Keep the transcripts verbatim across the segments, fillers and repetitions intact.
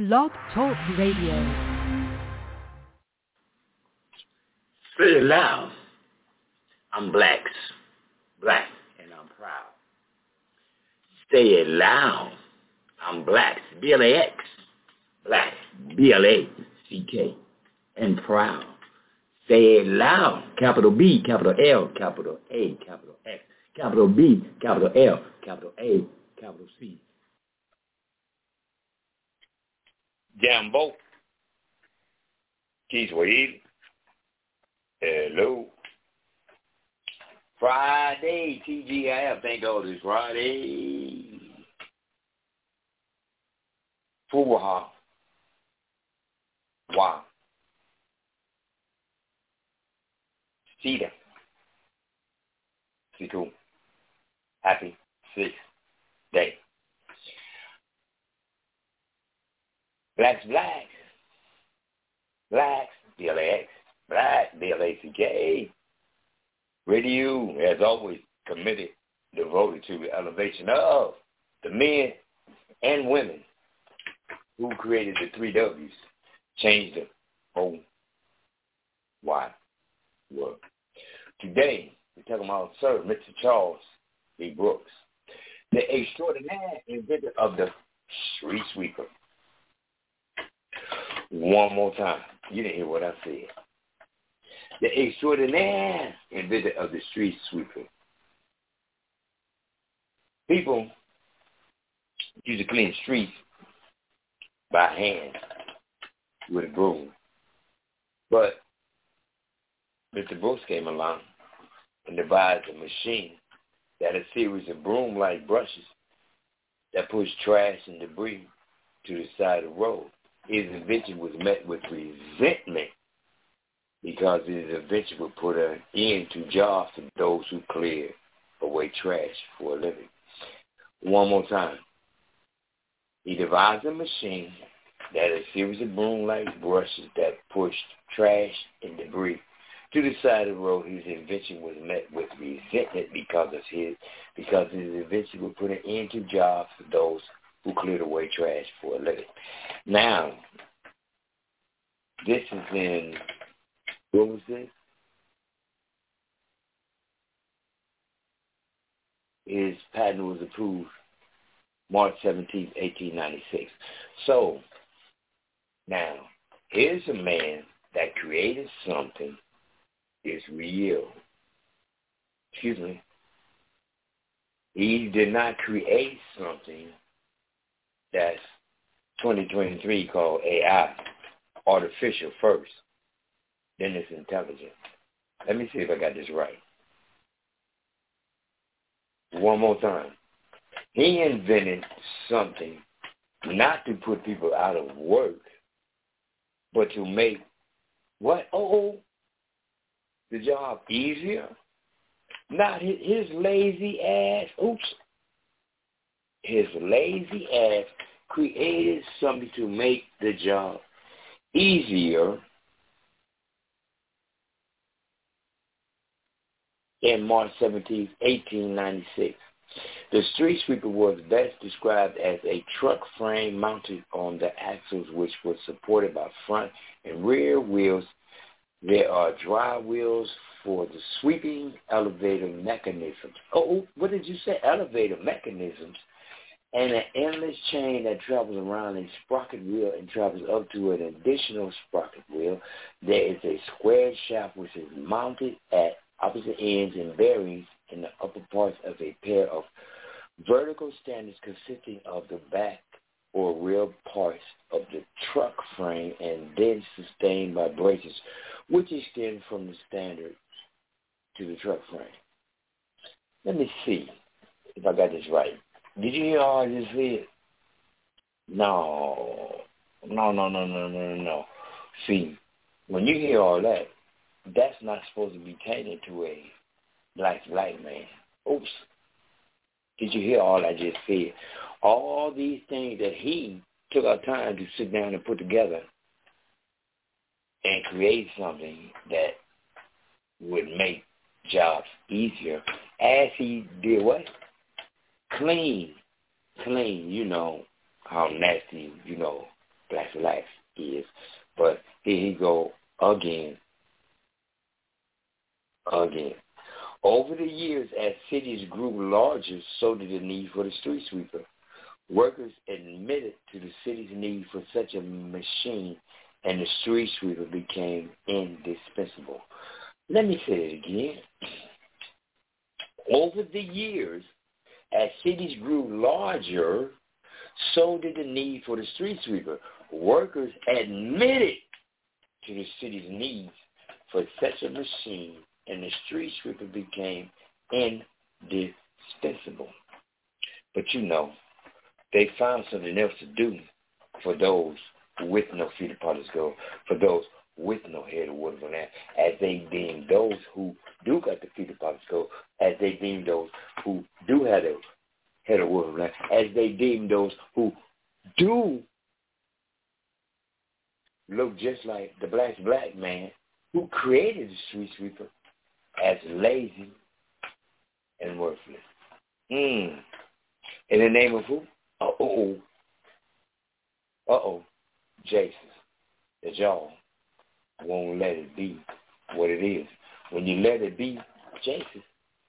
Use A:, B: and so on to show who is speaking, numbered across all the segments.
A: Blog Talk Radio.
B: Say it loud. I'm blacks. Black, and I'm proud. Say it loud. I'm blacks. B L A X. Black. B L A C K. And proud. Say it loud. Capital B, capital L, capital A, capital X. Capital B, capital L, capital A, capital C.
C: Jambo. Kiswahili. Hello. Friday, T G I F. Thank God it's Friday. Fuwaha. Wow. Cheetah. Siku. Happy sixth day. Blacks, blacks. Blacks, B L A X. Black, B L A C K. Radio, as always, committed, devoted to the elevation of the men and women who created the three W's, changed the whole wide world. Today, we're talking about Sir Mister Charles B. Brooks, the extraordinary inventor of the street sweeper. One more time. You didn't hear what I said. The extraordinary inventor of the street sweeper. People used to clean streets by hand with a broom. But Mister Brooks came along and devised a machine that had a series of broom-like brushes that pushed trash and debris to the side of the road. His invention was met with resentment because his invention would put an end to jobs for those who cleared away trash for a living. One more time. He devised a machine that had a series of broom-like brushes that pushed trash and debris to the side of the road. His invention was met with resentment because of his because his invention would put an end to jobs for those who cleared away trash for a living. Now, this is in, what was this? His patent was approved March seventeenth, eighteen ninety-six. So, now, here's a man that created something is real. Excuse me. He did not create something that's twenty twenty-three called A I, artificial first, then it's intelligent. Let me see if I got this right. One more time. He invented something not to put people out of work, but to make what? Oh, the job easier? Not his, his lazy ass. Oops. His lazy ass created something to make the job easier. In March seventeenth, eighteen ninety-six. The street sweeper was best described as a truck frame mounted on the axles, which was supported by front and rear wheels. There are drive wheels for the sweeping elevator mechanisms. Oh, what did you say? Elevator mechanisms. And an endless chain that travels around a sprocket wheel and travels up to an additional sprocket wheel. There is a squared shaft which is mounted at opposite ends and bearings in the upper parts of a pair of vertical standards consisting of the back or rear parts of the truck frame and then sustained by braces, which extend from the standard to the truck frame. Let me see if I got this right. Did you hear all I just said? No. No, no, no, no, no, no. See, when you hear all that, that's not supposed to be catered to a black black man. Oops. Did you hear all I just said? All these things that he took our time to sit down and put together and create something that would make jobs easier as he did what? Clean. Clean, you know, how nasty, you know, Blacks Relax is. But here he go again. Again. Over the years, as cities grew larger, so did the need for the street sweeper. Workers admitted to the city's need for such a machine, and the street sweeper became indispensable. Let me say it again. Over the years, as cities grew larger, so did the need for the street sweeper. Workers admitted to the city's needs for such a machine, and the street sweeper became indispensable. But you know, they found something else to do for those with no feet upon the skull, for those with no head of water on that, as they deem those who do got the feet upon the skull, as they deem those who do have a head of water on that, as they deem those who do look just like the black black man who created the street sweeper as lazy and worthless. Mm. In the name of who? Uh-oh. Uh-oh. Jason. That y'all won't let it be what it is. When you let it be Jason,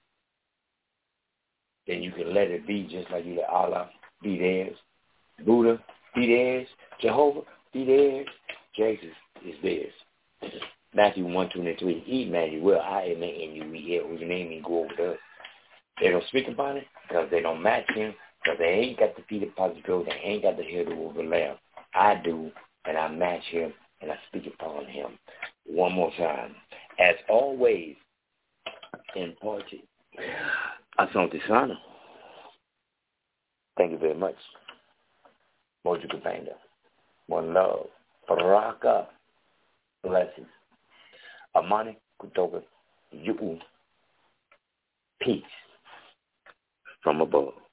C: then you can let it be just like you let Allah be theirs, Buddha be theirs, Jehovah be theirs, Jesus is theirs. Matthew one twenty-three, Emmanuel, I am in you, we hear whose name he go over us. They don't speak about it because they don't match him, because they ain't got the feet of Positive, they ain't got the head of the lamb. I do, and I match him, and I speak upon him. One more time. As always, in party, Asante Sana. Thank you very much. Moju Kupenda. One love. Baraka. Blessings. Amani Kutoka. You. Peace from above.